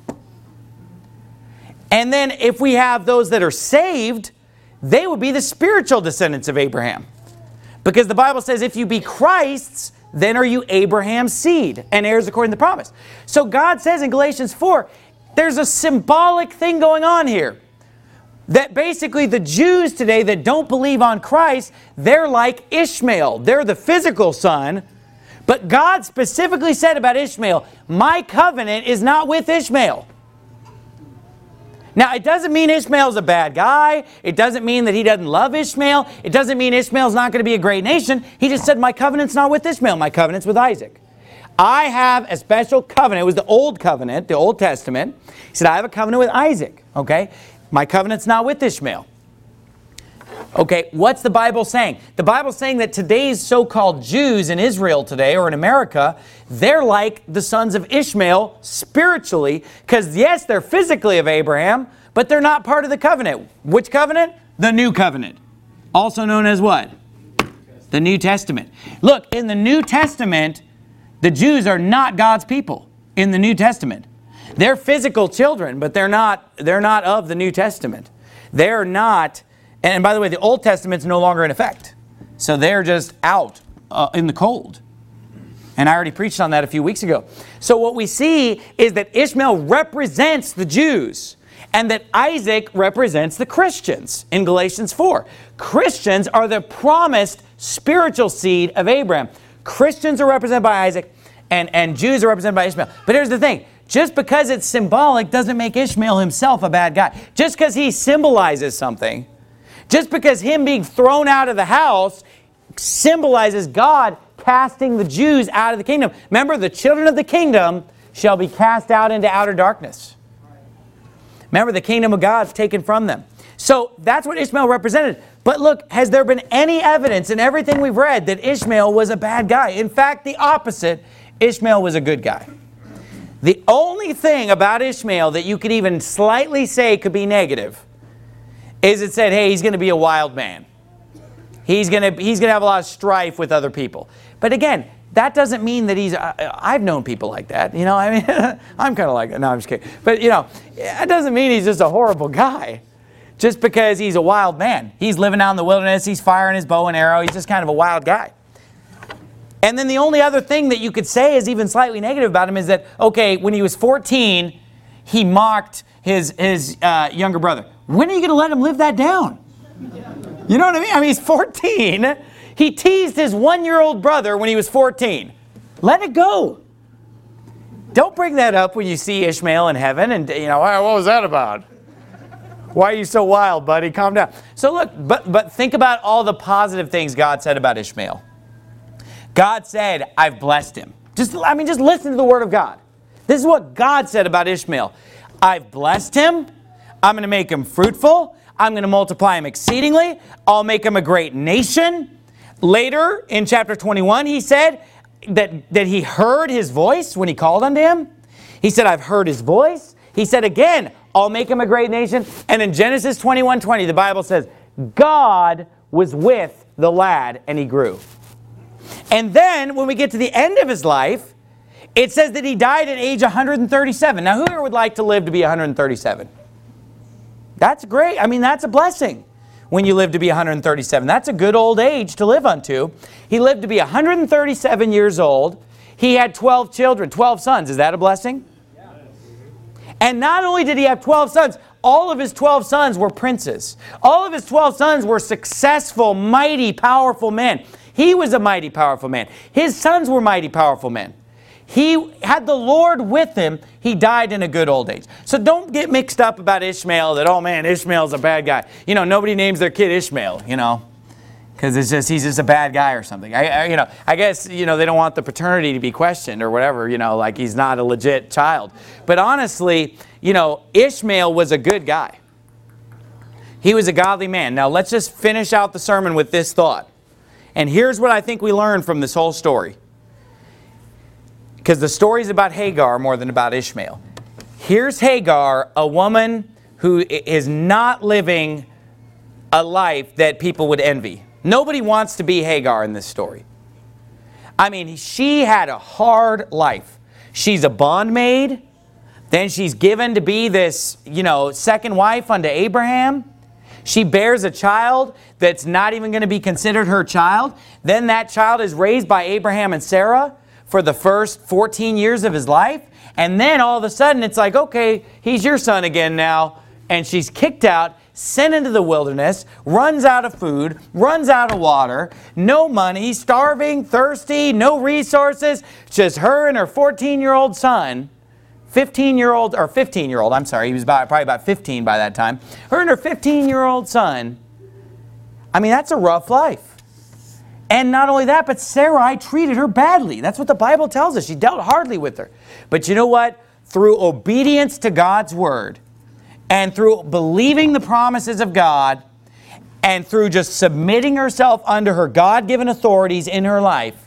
And then if we have those that are saved, they would be the spiritual descendants of Abraham. Because the Bible says if you be Christ's, then are you Abraham's seed and heirs according to the promise. So God says in Galatians 4, there's a symbolic thing going on here. That basically the Jews today that don't believe on Christ, they're like Ishmael. They're the physical son. But God specifically said about Ishmael, my covenant is not with Ishmael. Now, it doesn't mean Ishmael's a bad guy. It doesn't mean that he doesn't love Ishmael. It doesn't mean Ishmael's not going to be a great nation. He just said, my covenant's not with Ishmael. My covenant's with Isaac. I have a special covenant. It was the old covenant, the Old Testament. He said, I have a covenant with Isaac. Okay? My covenant's not with Ishmael. Okay, what's the Bible saying? The Bible's saying that today's so-called Jews in Israel today, or in America, they're like the sons of Ishmael spiritually, because yes, they're physically of Abraham, but they're not part of the covenant. Which covenant? The New Covenant. Also known as what? The New Testament. Look, in the New Testament, the Jews are not God's people in the New Testament. They're physical children, but they're not of the New Testament. They're not, and by the way, the Old Testament's no longer in effect. So they're just out in the cold. And I already preached on that a few weeks ago. So what we see is that Ishmael represents the Jews and that Isaac represents the Christians in Galatians 4. Christians are the promised spiritual seed of Abraham. Christians are represented by Isaac and Jews are represented by Ishmael. But here's the thing. Just because it's symbolic doesn't make Ishmael himself a bad guy. Just because he symbolizes something, just because him being thrown out of the house symbolizes God casting the Jews out of the kingdom. Remember, the children of the kingdom shall be cast out into outer darkness. Remember, the kingdom of God's taken from them. So that's what Ishmael represented. But look, has there been any evidence in everything we've read that Ishmael was a bad guy? In fact, the opposite, Ishmael was a good guy. The only thing about Ishmael that you could even slightly say could be negative is it said, hey, he's going to be a wild man. He's going to have a lot of strife with other people. But again, that doesn't mean that he's, I've known people like that. You know, I mean, I'm kind of like that. No, I'm just kidding. But, you know, that doesn't mean he's just a horrible guy. Just because he's a wild man. He's living out in the wilderness. He's firing his bow and arrow. He's just kind of a wild guy. And then the only other thing that you could say is even slightly negative about him is that, okay, when he was 14, he mocked his younger brother. When are you going to let him live that down? You know what I mean? I mean, he's 14. He teased his 1-year-old brother when he was 14. Let it go. Don't bring that up when you see Ishmael in heaven and, you know, what was that about? Why are you so wild, buddy? Calm down. So look, but think about all the positive things God said about Ishmael. God said, I've blessed him. Just listen to the word of God. This is what God said about Ishmael. I've blessed him. I'm going to make him fruitful. I'm going to multiply him exceedingly. I'll make him a great nation. Later in chapter 21, he said that he heard his voice when he called unto him. He said, I've heard his voice. He said again, I'll make him a great nation. And in Genesis 21:20, the Bible says, God was with the lad and he grew. And then when we get to the end of his life, it says that he died at age 137. Now, who here would like to live to be 137? That's great. I mean, that's a blessing when you live to be 137. That's a good old age to live unto. He lived to be 137 years old. He had 12 children, 12 sons. Is that a blessing? Yeah. And not only did he have 12 sons, all of his 12 sons were princes. All of his 12 sons were successful, mighty, powerful men. He was a mighty, powerful man. His sons were mighty, powerful men. He had the Lord with him. He died in a good old age. So don't get mixed up about Ishmael, that, oh man, Ishmael's a bad guy. You know, nobody names their kid Ishmael, you know, because he's just a bad guy or something. I guess, they don't want the paternity to be questioned or whatever, like he's not a legit child. But honestly, Ishmael was a good guy. He was a godly man. Now let's just finish out the sermon with this thought. And here's what I think we learn from this whole story. Because the story is about Hagar more than about Ishmael. Here's Hagar, a woman who is not living a life that people would envy. Nobody wants to be Hagar in this story. I mean, she had a hard life. She's a bondmaid. Then she's given to be this, second wife unto Abraham. She bears a child that's not even going to be considered her child. Then that child is raised by Abraham and Sarah for the first 14 years of his life. And then all of a sudden it's like, okay, he's your son again now. And she's kicked out, sent into the wilderness, runs out of food, runs out of water, no money, starving, thirsty, no resources. Just her and her 14-year-old son, 15-year-old, I'm sorry, he was probably about 15 by that time. Her and her 15-year-old son, I mean, that's a rough life. And not only that, but Sarai treated her badly. That's what the Bible tells us. She dealt hardly with her. But you know what? Through obedience to God's word, and through believing the promises of God, and through just submitting herself under her God-given authorities in her life,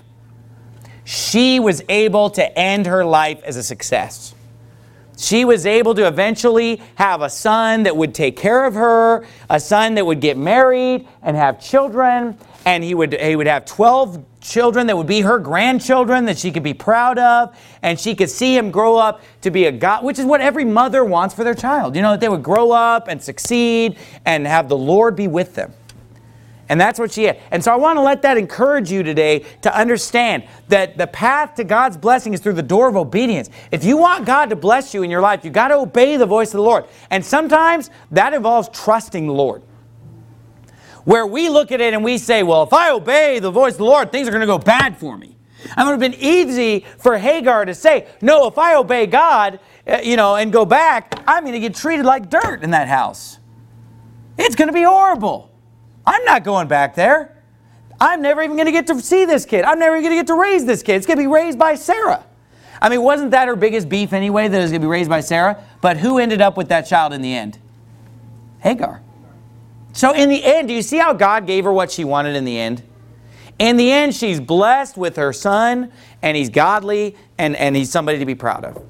she was able to end her life as a success. She was able to eventually have a son that would take care of her, a son that would get married and have children, and he would have 12 children that would be her grandchildren that she could be proud of, and she could see him grow up to be a God, which is what every mother wants for their child. That they would grow up and succeed and have the Lord be with them. And that's what she had. And so I want to let that encourage you today to understand that the path to God's blessing is through the door of obedience. If you want God to bless you in your life, you've got to obey the voice of the Lord. And sometimes that involves trusting the Lord. Where we look at it and we say, well, if I obey the voice of the Lord, things are going to go bad for me. It would have been easy for Hagar to say, no, if I obey God, and go back, I'm going to get treated like dirt in that house. It's going to be horrible. I'm not going back there. I'm never even going to get to see this kid. I'm never going to get to raise this kid. It's going to be raised by Sarah. I mean, wasn't that her biggest beef anyway, that it was going to be raised by Sarah? But who ended up with that child in the end? Hagar. So in the end, do you see how God gave her what she wanted in the end? In the end, she's blessed with her son, and he's godly, and he's somebody to be proud of.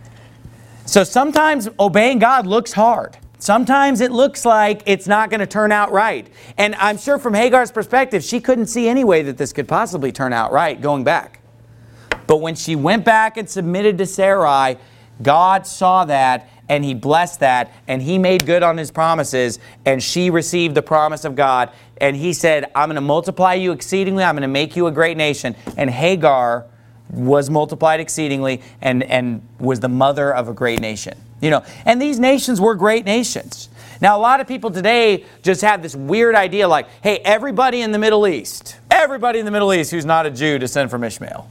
So sometimes obeying God looks hard. Sometimes it looks like it's not going to turn out right. And I'm sure from Hagar's perspective, she couldn't see any way that this could possibly turn out right going back. But when she went back and submitted to Sarai, God saw that, and he blessed that, and he made good on his promises, and she received the promise of God. And he said, I'm going to multiply you exceedingly. I'm going to make you a great nation. And Hagar was multiplied exceedingly and was the mother of a great nation. And these nations were great nations. Now, a lot of people today just have this weird idea like, hey, everybody in the Middle East who's not a Jew descend from Ishmael.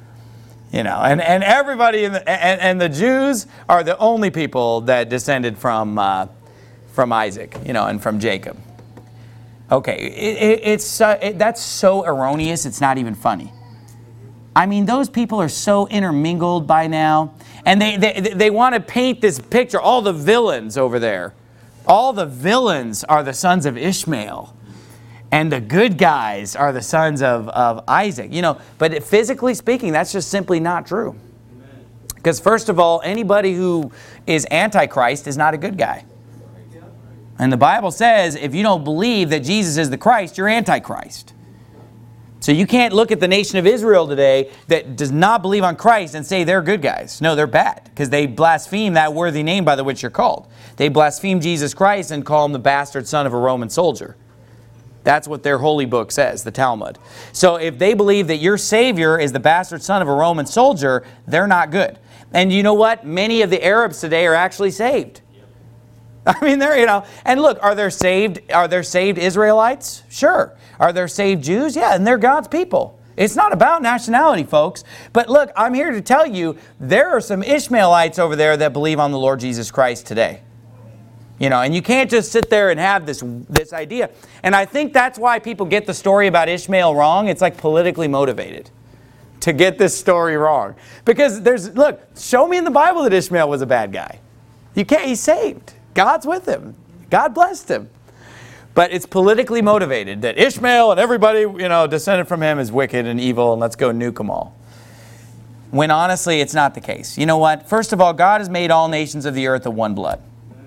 And everybody and the Jews are the only people that descended from Isaac, and from Jacob. Okay, that's so erroneous, it's not even funny. I mean, those people are so intermingled by now. And they want to paint this picture, all the villains over there. All the villains are the sons of Ishmael. And the good guys are the sons of Isaac. You know, but physically speaking, that's just simply not true. Because first of all, anybody who is Antichrist is not a good guy. And the Bible says if you don't believe that Jesus is the Christ, you're Antichrist. So you can't look at the nation of Israel today that does not believe on Christ and say they're good guys. No, they're bad because they blaspheme that worthy name by the which you're called. They blaspheme Jesus Christ and call him the bastard son of a Roman soldier. That's what their holy book says, the Talmud. So if they believe that your Savior is the bastard son of a Roman soldier, they're not good. And you know what? Many of the Arabs today are actually saved. I mean, they're, you know, and look, are there saved Israelites? Sure. Are there saved Jews? Yeah, and they're God's people. It's not about nationality, folks. But look, I'm here to tell you, there are some Ishmaelites over there that believe on the Lord Jesus Christ today. You know, and you can't just sit there and have this idea. And I think that's why people get the story about Ishmael wrong. It's like politically motivated to get this story wrong. Because look, show me in the Bible that Ishmael was a bad guy. You can't, he's saved. God's with him. God blessed him. But it's politically motivated that Ishmael and everybody, you know, descended from him is wicked and evil and let's go nuke them all. When honestly, it's not the case. You know what? First of all, God has made all nations of the earth of one blood.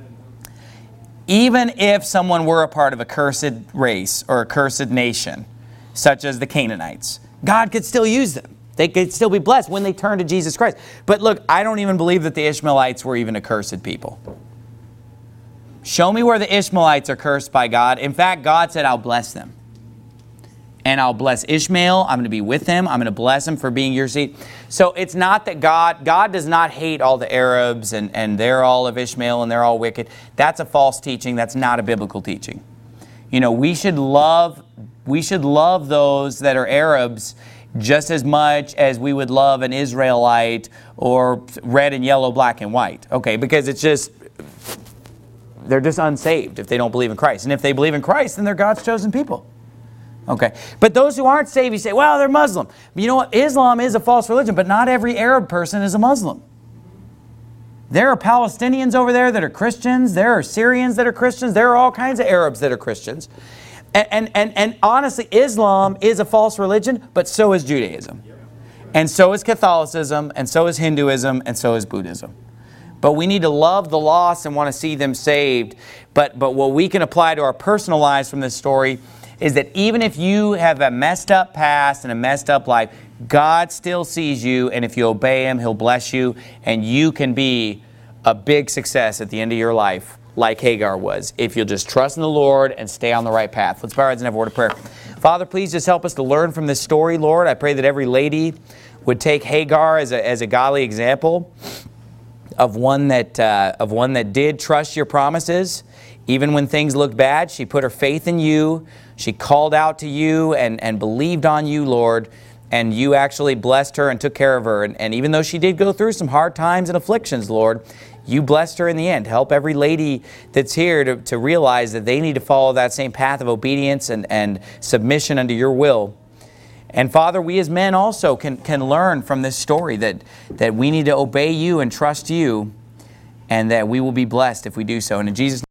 Even if someone were a part of a cursed race or a cursed nation, such as the Canaanites, God could still use them. They could still be blessed when they turn to Jesus Christ. But look, I don't even believe that the Ishmaelites were even a cursed people. Show me where the Ishmaelites are cursed by God. In fact, God said, I'll bless them. And I'll bless Ishmael. I'm going to be with him. I'm going to bless him for being your seed. So it's not that God does not hate all the Arabs and they're all of Ishmael and they're all wicked. That's a false teaching. That's not a biblical teaching. You know, we should love those that are Arabs just as much as we would love an Israelite or red and yellow, black and white. Okay, because it's just, they're just unsaved if they don't believe in Christ. And if they believe in Christ, then they're God's chosen people. Okay, but those who aren't saved, you say, well, they're Muslim. You know what? Islam is a false religion, but not every Arab person is a Muslim. There are Palestinians over there that are Christians. There are Syrians that are Christians. There are all kinds of Arabs that are Christians. And honestly, Islam is a false religion, but so is Judaism. And so is Catholicism, and so is Hinduism, and so is Buddhism. But we need to love the lost and want to see them saved. But what we can apply to our personal lives from this story is that even if you have a messed up past and a messed up life, God still sees you, and if you obey Him, He'll bless you, and you can be a big success at the end of your life, like Hagar was, if you'll just trust in the Lord and stay on the right path. Let's bow our heads and have a word of prayer. Father, please just help us to learn from this story, Lord. I pray that every lady would take Hagar as a godly example of one that did trust your promises. Even when things looked bad, she put her faith in you. She called out to you and believed on you, Lord. And you actually blessed her and took care of her. And even though she did go through some hard times and afflictions, Lord, you blessed her in the end. Help every lady that's here to realize that they need to follow that same path of obedience and submission unto your will. And Father, we as men also can learn from this story that we need to obey you and trust you, and that we will be blessed if we do so. And in Jesus' name,